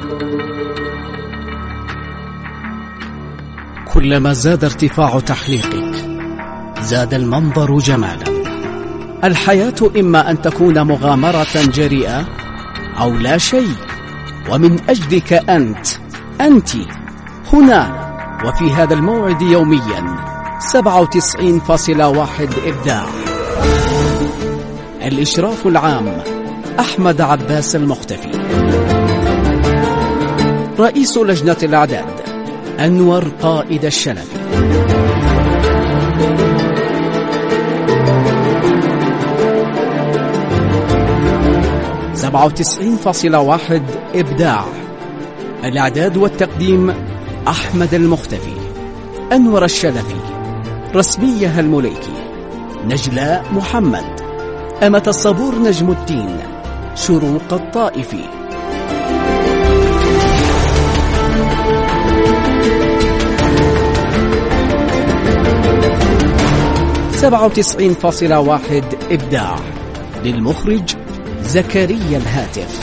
كلما زاد ارتفاع تحليقك زاد المنظر جمالا. الحياة إما أن تكون مغامرة جريئة أو لا شيء، ومن أجلك أنت هنا وفي هذا الموعد يوميا 97.1 إبداع. الإشراف العام أحمد عباس المختفي. رئيس لجنة الإعداد أنور قائد الشلبي. سبعة 97.1 إبداع. الإعداد والتقديم أحمد المختفي، أنور الشلبي، رسمية المليكي، نجلاء محمد، أمة الصبور نجم الدين، شروق الطائفي. 97.1 إبداع. للمخرج زكريا الهاتف.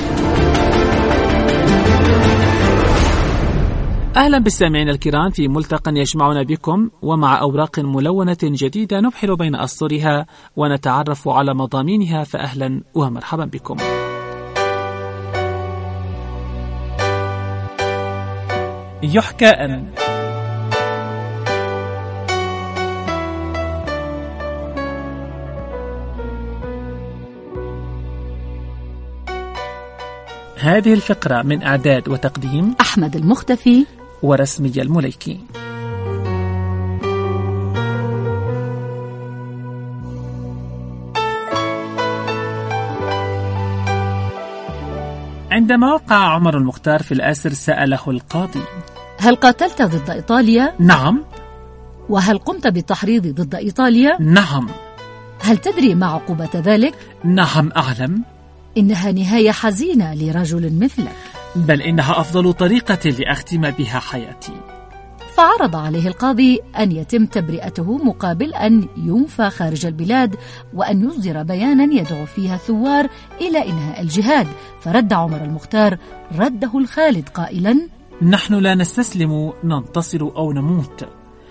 أهلا بالسامعين الكرام في ملتقى يجمعنا بكم ومع أوراق ملونة جديدة نبحر بين أسطرها ونتعرف على مضامينها، فأهلا ومرحبا بكم. يحكى أن هذه الفقرة من إعداد وتقديم أحمد المختفي ورسمية المليكي. عندما وقع عمر المختار في الأسر سأله القاضي: هل قاتلت ضد إيطاليا؟ نعم. وهل قمت بالتحريض ضد إيطاليا؟ نعم. هل تدري ما عقوبة ذلك؟ نعم أعلم. إنها نهاية حزينة لرجل مثلك. بل إنها أفضل طريقة لأختم بها حياتي. فعرض عليه القاضي أن يتم تبرئته مقابل أن ينفى خارج البلاد، وأن يصدر بيانا يدعو فيها الثوار إلى إنهاء الجهاد. فرد عمر المختار رده الخالد قائلا: نحن لا نستسلم، ننتصر أو نموت.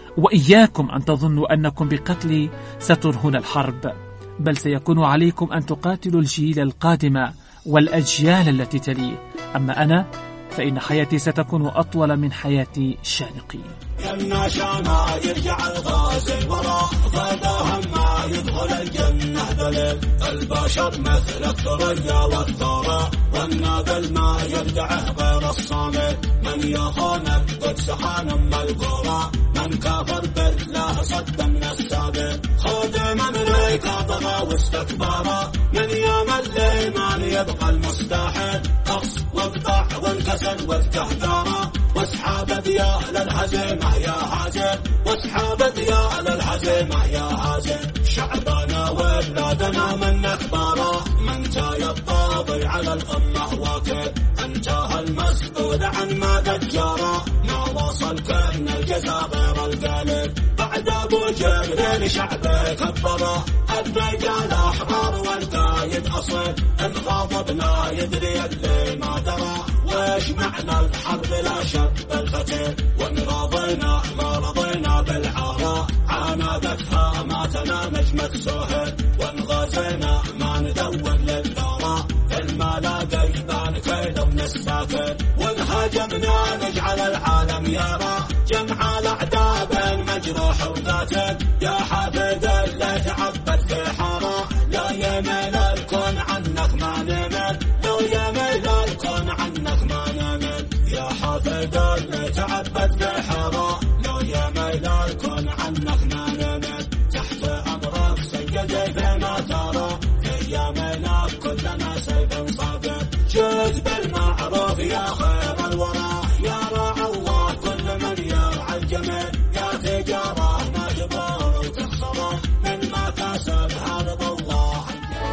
وإياكم أن تظنوا أنكم بقتلي ستنهون الحرب، بل سيكون عليكم أن تقاتلوا الجيل القادم والأجيال التي تليه. أما أنا فإن حياتي ستكون أطول من حياة شانقي. يمنا شانا يرجع الغازي وراء غداهم ما يدخل الجنة دليل. البشر مثل الثريا والثرى والنادل ما يرجعه غير الصامت. من يخون القدس حان القرى، من كافر بالله صد من السابق. خادم أمريكا طغى واستكبارا، من يوم الإيمان يبقى المستحيل. قص واقطع وانكسر وافتح دارا، واسحاب ديال الهزيمة يا هازم، واسحاب ديال الهزيمة يا هازم. شعبنا ولادنا من اخباره، من جاي الطاغي على الأمة واكب. انتهى المسؤول عن ما قد جرى، ما وصل كأن الجزا غير القلب. بعد أبو جبريل شعبه كبره، الرجال أحرار والقايد أصل. إن غاضبنا يدري اللي ما درى، وإيش معنى الحرب لا شب الفتيل. وإن راضينا ما رضينا بالعراء، عانقتها ماتنا نجمة سهل. وإن غازينا ما ندور للثراء، الملاقى يبان كيل ونستاكل. وإن هاجمنا نجعل العالم يرى، جمع الأعداء بين مجروح وقاتل. يا حافظ اللي تعبد في حارة، لا يميل الكون عنك ما نمل، لو يميل الكون عنك ما نمل. يا حافظ اللي تعبد في حارة، لو يميل الكون عنك ما نمل. تحت أمرك سيدي بما ترى، في يمينك كلنا سيف صابر. جز بالمعروف يا خير الورى، يا راعي الله كل من يرعى الجميل. يا تجارة ما تبور وتخسره، من ما كسب هرب الله.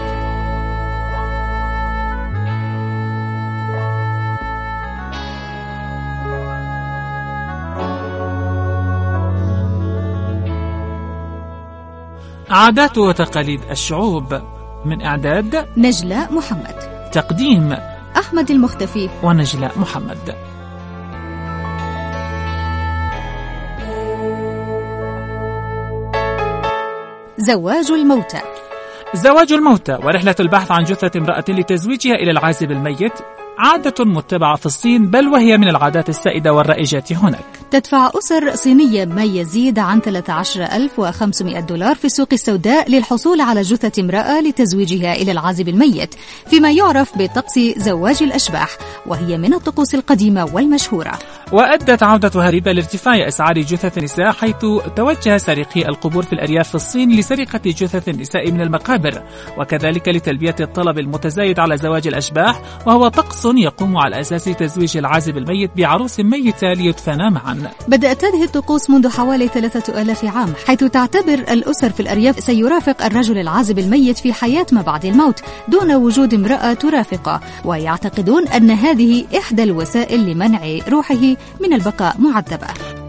عادات وتقاليد الشعوب، من إعداد نجلاء محمد، تقديم أحمد المختفي ونجلاء محمد. زواج الموتى. زواج الموتى ورحلة البحث عن جثة امرأة لتزويجها إلى العازب الميت عادة متبعة في الصين، بل وهي من العادات السائدة والرائجة هناك. تدفع أسر صينية ما يزيد عن 13,500 دولار في السوق السوداء للحصول على جثة امرأة لتزويجها إلى العازب الميت، فيما يعرف بطقس زواج الأشباح، وهي من الطقوس القديمة والمشهورة. وأدت عودة هريبة لارتفاع أسعار جثث النساء، حيث توجه سارقي القبور في الأرياف في الصين لسرقة جثث النساء من المقابر، وكذلك لتلبية الطلب المتزايد على زواج الأشباح، وهو طقس يقوم على أساس تزويج العازب الميت بعروس ميتة ليدفنا معا. بدأت هذه الطقوس منذ حوالي 3000 عام، حيث تعتبر الأسر في الأرياف سيرافق الرجل العازب الميت في حياة ما بعد الموت دون وجود امرأة ترافقه، ويعتقدون أن هذه إحدى الوسائل لمنع روحه من البقاء معذبة.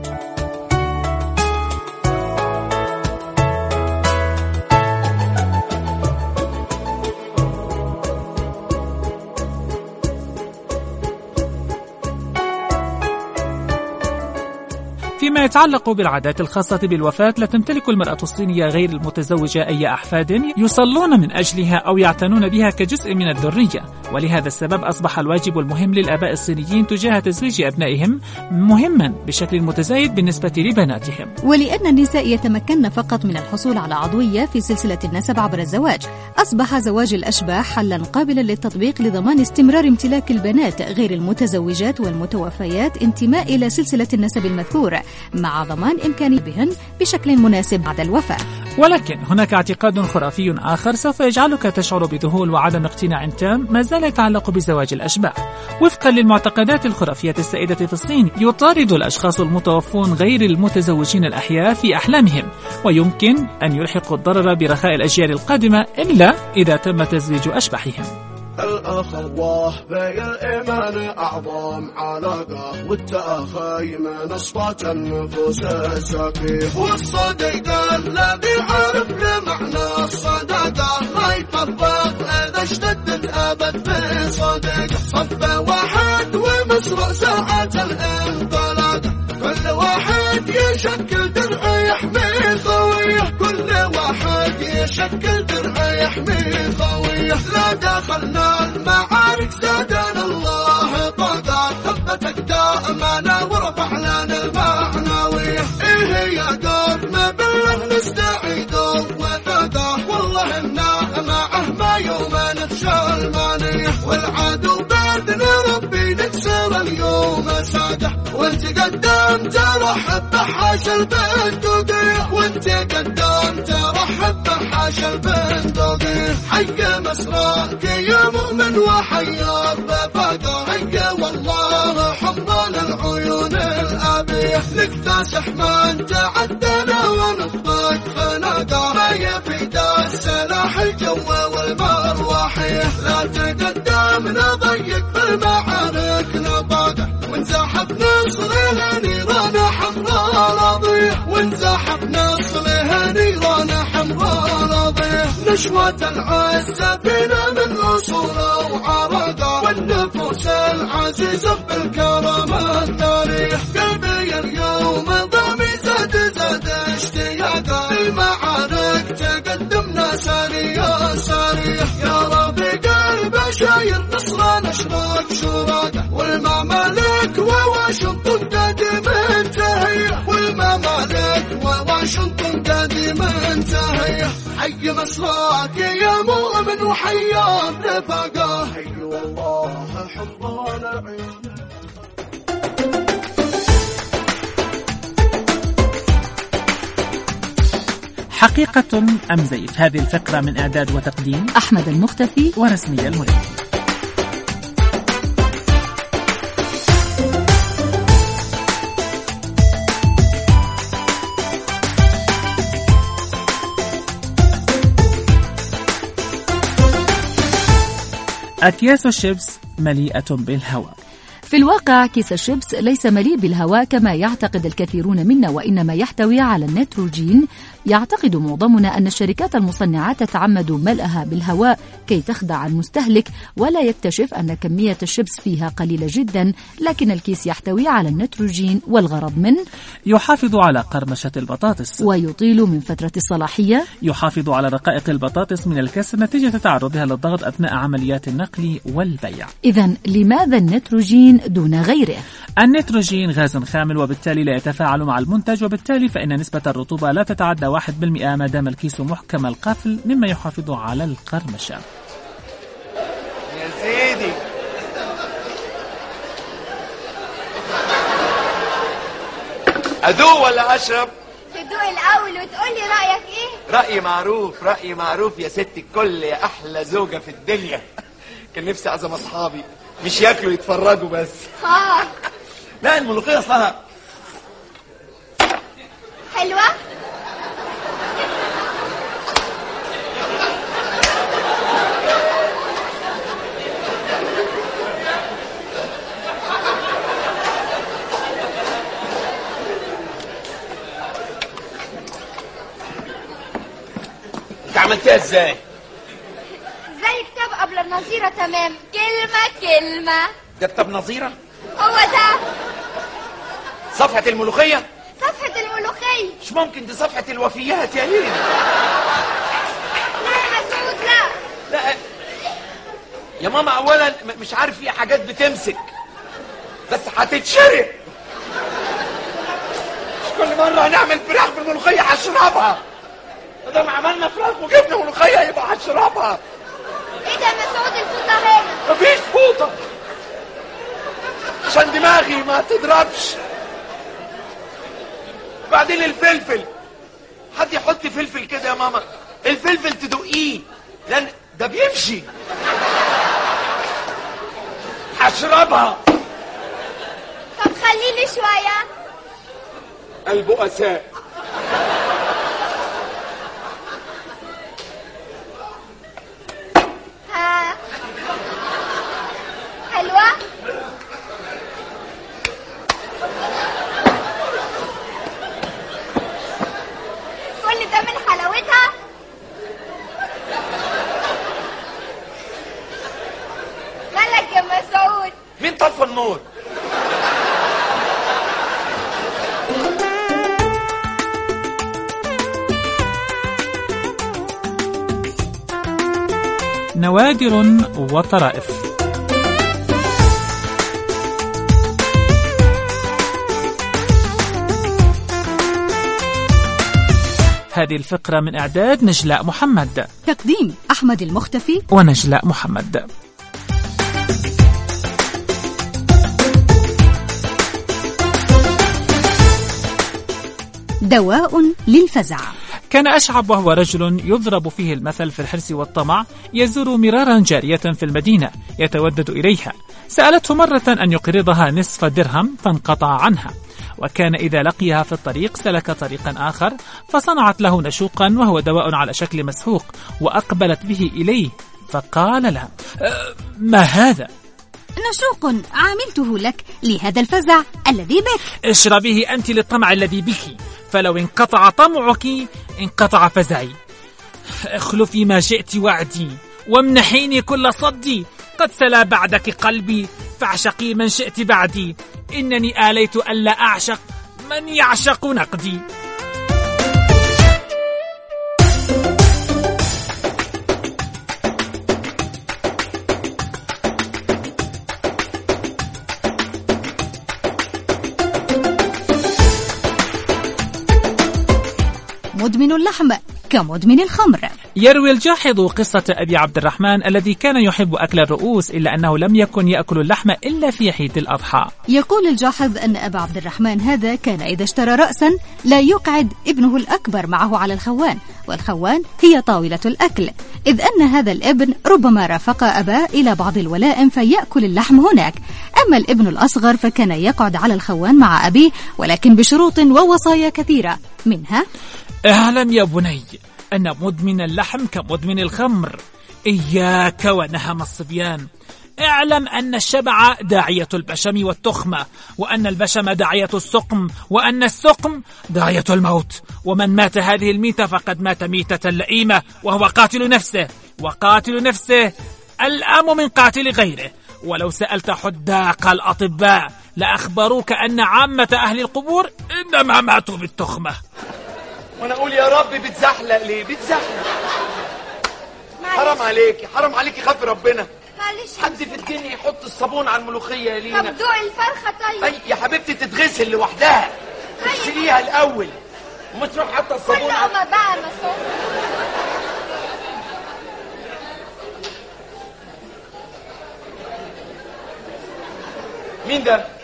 فيما يتعلق بالعادات الخاصة بالوفاة، لا تمتلك المرأة الصينية غير المتزوجة أي أحفاد يصلون من أجلها أو يعتنون بها كجزء من الذرية، ولهذا السبب أصبح الواجب المهم للآباء الصينيين تجاه تزويج أبنائهم مهما بشكل متزايد بالنسبة لبناتهم. ولأن النساء يتمكن فقط من الحصول على عضوية في سلسلة النسب عبر الزواج، أصبح زواج الأشباح حلا قابلا للتطبيق لضمان استمرار امتلاك البنات غير المتزوجات والمتوفيات انتماء إلى سلسلة النسب المذكورة، مع ضمان إمكانية بهن بشكل مناسب بعد الوفاة. ولكن هناك اعتقاد خرافي آخر سوف يجعلك تشعر بذهول وعدم اقتناع تام ما زال يتعلق بزواج الأشباح. وفقا للمعتقدات الخرافية السائدة في الصين، يطارد الأشخاص المتوفون غير المتزوجين الأحياء في أحلامهم، ويمكن أن يلحقوا الضرر برخاء الأجيال القادمة إلا إذا تم تزويج أشباحهم. الأخوة بالإيمان أعظم علاقة، والتأخي من أصفات النفوس الزكية، والصديق الذي عرف لمعنى الصداقة ما يفرق إذا اشتدت أبد في صديق. صف واحد ومسرع ساعة الانطلاق، كل واحد يشكل درع يحمي قوية، كل واحد يشكل درع يحمي قوية. لا دخلنا المعارك زادنا الله طاقة، ثبتك دائما ورفع لنا المعنوية. إيه يا قوم بالله نستعيد وفاقة، والله إنا معه ما يوم نخشى المانية، والعدو بإذن ربي نكسر اليوم ساده. وانت قدمت رحب حاش البندقية، وانت قدمت رحب حاش البندقية. حي مسراك يا مؤمن وحيا بفاقة، حي والله حمضان العيون الأبية. نكتسح من تعدنا ونطبق خناقة، ما يفيد السلاح الجو والمروحية. لا تقدمنا ضيق بالمعارك نباقة، وانزحف نصلها نيران حمراء رضيع، وانزحف نصلها نيران حمراء رضيع. نشوة العزة بنا من أصول وعراقة، والنفوس العزيزة بالكرم الثريح. قلبي اليوم ضمي زاد اشتياقا، المعارك تقدمنا سريع سريع. يا ربي قلب شاير نصر نشرك شراقة، والممالك وواشنطن قديم انتهي، والممالك وواشنطن قديم انتهي. حي مسراك يا مؤمن وحيا برفاقة، حي والله حمضان عيون. حقيقة أم زيف، هذه الفقرة من إعداد وتقديم أحمد المختفي ورسمية المريد. أكياس الشيبس مليئة بالهواء. في الواقع كيس الشيبس ليس مليء بالهواء كما يعتقد الكثيرون منا، وإنما يحتوي على النيتروجين. يعتقد معظمنا أن الشركات المصنعة تتعمد ملئها بالهواء كي تخدع المستهلك، ولا يكتشف أن كمية الشيبس فيها قليلة جدا، لكن الكيس يحتوي على النيتروجين والغرض منه يحافظ على قرمشة البطاطس، ويطيل من فترة الصلاحية، يحافظ على رقائق البطاطس من الكسر نتيجة تعرضها للضغط أثناء عمليات النقل والبيع. إذن لماذا النيتروجين دون غيره؟ النيتروجين غاز خامل وبالتالي لا يتفاعل مع المنتج، وبالتالي فإن نسبة الرطوبة لا تتعدى 1% ما دام الكيس محكم القفل، مما يحافظ على القرمشة. يا سيدي أدوق ولا أشرب؟ تدوق الأول وتقول لي رأيك إيه؟ رأيي معروف يا ست الكل، يا أحلى زوجة في الدنيا. كان نفسي أعزم أصحابي مش ياكلوا يتفرجوا بس. لا الملوخية أصلها حلوة؟ انت عملتيها ازاي؟ زي كتاب قبل النظيرة تمام، كلمة. ده كتاب نظيرة؟ هو ده صفحة الملوخية؟ صفحة الملوخية. مش ممكن، دي صفحة الوفيات يا ليل. لا يا مسعود لا يا ماما اولا مش عارف، في حاجات بتمسك بس هتتشرب. مش كل مرة هنعمل فراخ بالملوخية هشربها. ده ما عملنا فراخ وجبنا ملوخية يبقى هشربها. ايه ده يا مسعود الفوطة هنا؟ مفيش فوطة عشان دماغي ما تضربش. بعدين الفلفل، حد يحط فلفل كده يا ماما، الفلفل تدقيه لان ده بيمشي. هشربها. طب خليني شوية. البؤساء. ها حلوة؟ كل ده من حلاوتها؟ مالك يا مسعود؟ مين طفى النور؟ نوادر وطرائف. هذه الفقرة من إعداد نجلاء محمد، تقديم أحمد المختفي ونجلاء محمد. دواء للفزع. كان أشعب وهو رجل يضرب فيه المثل في الحرص والطمع، يزور مرارا جارية في المدينة يتودد إليها. سألته مرة أن يقرضها نصف درهم فانقطع عنها، وكان إذا لقيها في الطريق سلك طريقا آخر فصنعت له نشوقا وهو دواء على شكل مسحوق، وأقبلت به إليه فقال لها: ما هذا؟ نشوق عاملته لك لهذا الفزع الذي بك. اشربيه أنت للطمع الذي بك، فلو انقطع طمعك انقطع فزعي. اخلفي ما شئت وعدي وامنحيني كل صدي، قد سلا بعدك قلبي فاعشقي من شئت بعدي، إنني آليت ألا أعشق من يعشق نقدي. مدمن اللحم كمدمن الخمر. يروي الجاحظ قصة أبي عبد الرحمن الذي كان يحب أكل الرؤوس، إلا أنه لم يكن يأكل اللحم إلا في عيد الأضحى. يقول الجاحظ أن أبا عبد الرحمن هذا كان إذا اشترى رأسا لا يقعد ابنه الأكبر معه على الخوان، والخوان هي طاولة الأكل، إذ أن هذا الابن ربما رافق أباه إلى بعض الولائم فيأكل اللحم هناك، أما الابن الأصغر فكان يقعد على الخوان مع أبيه، ولكن بشروط ووصايا كثيرة، منها: اعلم يا بني أن مدمن اللحم كمدمن الخمر، إياك ونهم الصبيان، اعلم أن الشبع داعية البشم والتخمة، وأن البشم داعية السقم، وأن السقم داعية الموت. ومن مات هذه الميتة فقد مات ميتة لئيمة، وهو قاتل نفسه، وقاتل نفسه الأم من قاتل غيره. ولو سألت حداق الأطباء لأخبروك أن عامة أهل القبور إنما ماتوا بالتخمة. وانا اقول يا رب بتزحلق ليه؟ بتزحلق. حرام عليكي، حرام عليكي، خافي ربنا. معلش حد في الدنيا يحط الصابون على الملوخيه يا لينا؟ طب دوق الفرخه طيب. اي يا حبيبتي تتغسل لوحدها، تغسليها الاول وما تروح حاطه الصابون كل أما بقى مسؤول. مين ده؟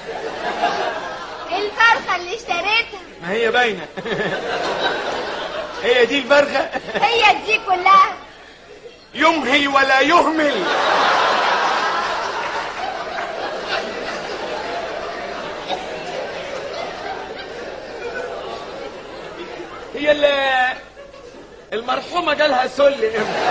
الفرخه اللي اشتريتها. ما هي باينه. هي دي الفرخه؟ هي دي كلها. يمهل ولا يهمل. هي المرحومه جالها سل.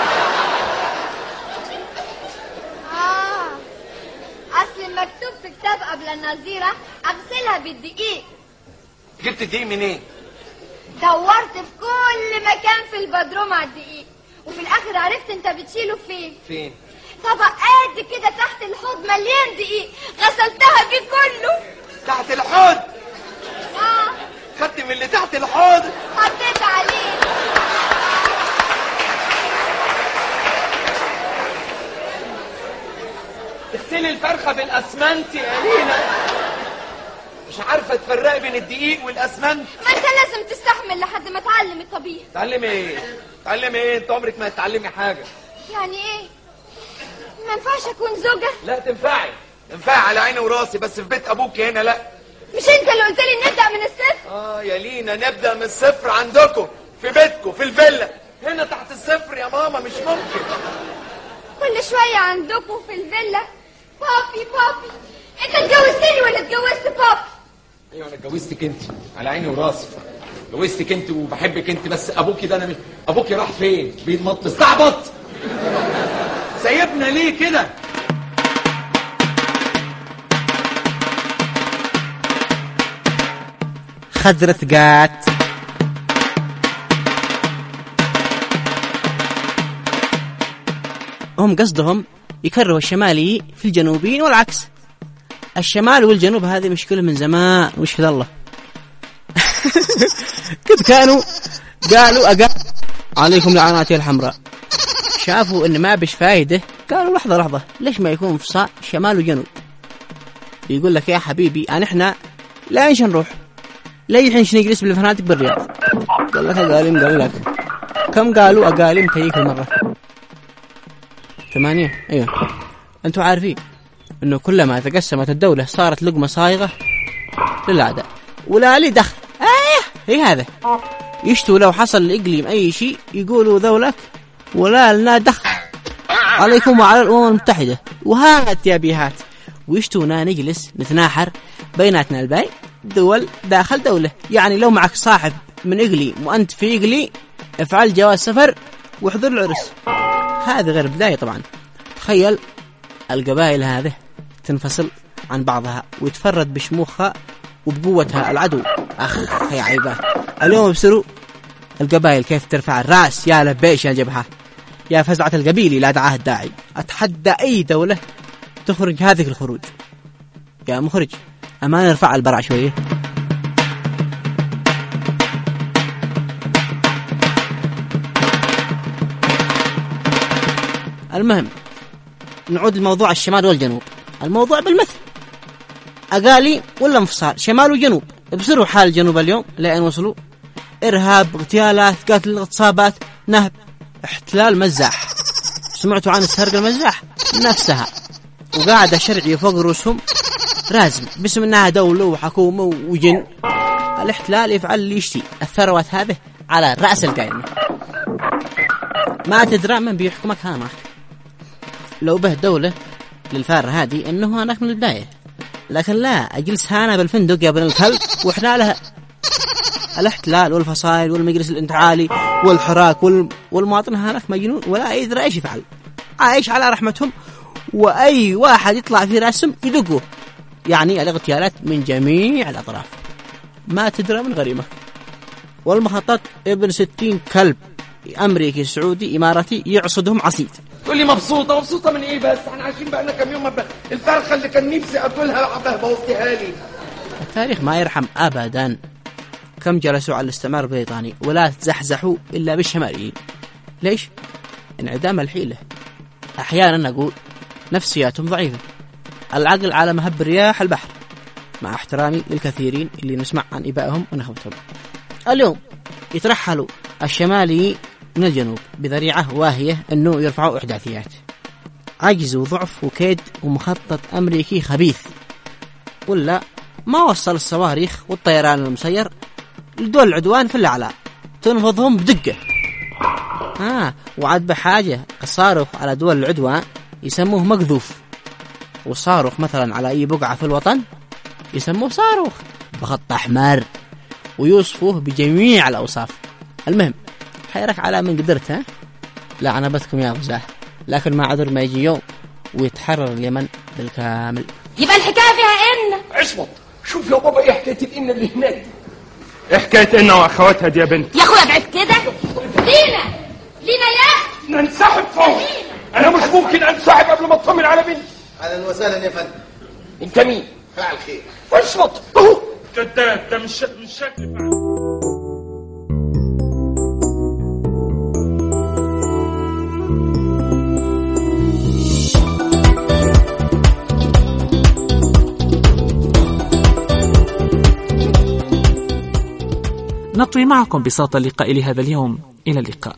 اصل مكتوب في كتاب قبل النظيره اغسلها بالدقيق. جبت الدقيق منين؟ دورت في كل مكان في البدروم على الدقيق، وفي الاخر عرفت انت بتشيله فين. فين؟ طبق قد كده تحت الحوض مليان دقيق، غسلتها بيه كله. تحت الحوض؟ خدت من اللي تحت الحوض حطيت عليه. اغسلي الفرخه بالاسمنت يا لينا. مش عارفه تفرقي بين الدقيق والاسمنت؟ ما انت لازم تستحمل لحد ما تعلم الطبيخ. تعلمي ايه؟ تعلمي ايه؟ انت عمرك ما هتتعلمي حاجه. يعني ايه؟ ما ينفعش اكون زوجة؟ لا تنفعي، تنفعي على عيني وراسي، بس في بيت ابوك هنا لا. مش انت اللي قلت لي نبدأ من الصفر؟ يا لينا نبدأ من الصفر عندكم في بيتكم في الفيلا، هنا تحت الصفر يا ماما مش ممكن. كل شوية عندكم في الفيلا بابي بابي. انت اتجوزتني ولا اتجوزت بابي؟ ايوه انا اتجوزتك انت على عيني وراسي، اتجوزتك انت وبحبك انت، بس ابوكي ده انا مش ابوكي راح فين؟ بيتمط استعبط سايبنا ليه كده؟ خضرة قات هم قصدهم يكرهوا الشمالي في الجنوبيين والعكس. الشمال والجنوب هذه مشكلة من زمان، مشكلة الله. كيف كانوا قالوا عليكم لعناتي الحمراء، شافوا ان ما بش فايدة قالوا لحظة ليش ما يكون فصاء شمال وجنوب؟ يقول لك يا حبيبي احنا لا نش نروح لا يحنش نجلس بالفنادق بالرياض. قال لك أقاليم، قال لك كم قالوا أقاليم تيك المرة 8. ايوه انتوا عارفين انه كلما تقسمت الدولة صارت لقمة صايغة للأعداء ولا لي دخل. هي هذا يشتوا لو حصل لإقليم اي شيء يقولوا ذولك ولا لنا دخل عليكم وعلى الأمم المتحدة وهات يا بيهات، ويشتونا نجلس نتناحر بيناتنا الباقي دول داخل دولة. يعني لو معك صاحب من إقليم وأنت في إقليم افعل جواز سفر واحضر العرس. هذه غير بداية طبعا. تخيل القبائل هذه تنفصل عن بعضها ويتفرد بشموخها وبقوتها العدو. يا عيبات اليوم بسروا القبائل كيف ترفع الرأس. يا لبيش يا جبهة، يا فزعة القبيلي لا دعاه الداعي. أتحدى أي دولة تخرج هذه الخروج. يا مخرج أما نرفع البرع شوية. المهم نعود لموضوع الشمال والجنوب. الموضوع بالمثل أقالي ولا انفصال شمال وجنوب. بصروا حال الجنوب اليوم لأن وصلوا إرهاب، اغتيالات، قتل، اغتصابات، نهب، احتلال مزاح. سمعتوا عن السرقة المزاح نفسها، وقاعدة شرعية فوق رؤوسهم رازم باسم انها دولة وحكومة وجن. الاحتلال يفعل اللي يشتي. الثروات هذه على رأس القائمة، ما تدرى من بيحكمك. هانك لو به دولة للفار هذه انه هانك من البداية، لكن لا اجلس هانا بالفندق يا ابن الكلب واحنا لها الاحتلال والفصائل والمجلس الانتعالي والحراك والمواطن هانك مجنون ولا يدري ايش يفعل، عايش على رحمتهم وأي واحد يطلع في رسم يدقه، يعني الاغتيالات من جميع الأطراف ما تدرى من غريمة. والمخطط ابن 60 كلب أمريكي سعودي إماراتي يعصدهم عصيد. تقول لي مبسوطة من إيه؟ بس احنا عايشين بقالنا كم يوم الفرخة اللي كان نفسي أكلها عباه بوظتها لي. التاريخ ما يرحم أبدا. كم جلسوا على الاستعمار البريطاني ولا تزحزحوا إلا بالشماليين. ليش؟ انعدام الحيلة. أحيانا أقول نفسياتهم ضعيفة، العقل على مهب رياح البحر، مع احترامي للكثيرين اللي نسمع عن إبائهم ونخوتهم. اليوم يترحلوا الشمالي من الجنوب بذريعة واهية أنه يرفعوا إحداثيات. عجز وضعف وكيد ومخطط أمريكي خبيث، ولا ما وصل الصواريخ والطيران المسير لدول العدوان في الأعلى تنفضهم بدقة. وعد بحاجة الصاروخ على دول العدوان يسموه مقذوف، والصاروخ مثلا على أي بقعة في الوطن يسموه صاروخ بخط أحمر، ويوصفوه بجميع الأوصاف. المهم حيرك على من قدرت. لا عنبتكم يا غزاه، لكن ما عذر ما يجي يوم ويتحرر اليمن بالكامل. يبقى الحكاية فيها إن عصمت. شوف يا بابا ايه حكاية الإن اللي هناك دي؟ ايه حكاية إن وأخواتها دي يا بنت؟ يا أخويا ابعد كده. لينا يا ننسحب فوق. أنا مش ممكن أنسحب قبل ما أطمن على بنتي. أهلا وسهلا يا فندم. أنت مين؟ فعل خير. عصمت أهو. ده مش شكل نطوي معكم بساط اللقاء لهذا اليوم. إلى اللقاء.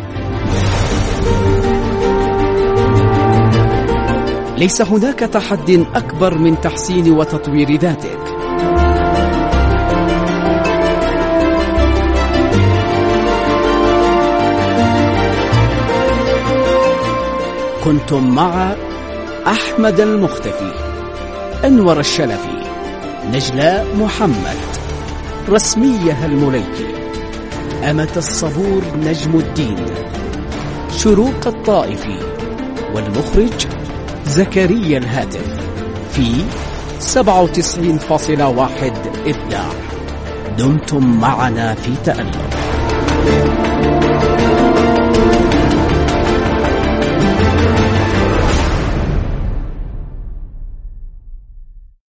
ليس هناك تحد أكبر من تحسين وتطوير ذاتك. كنتم مع أحمد المختفي، أنور الشلفي، نجلاء محمد، رسمية المليكي، أمة الصبور نجم الدين، شروق الطائفي، والمخرج زكريا الهاتف في 97.1 إبداع. دمتم معنا في تألق.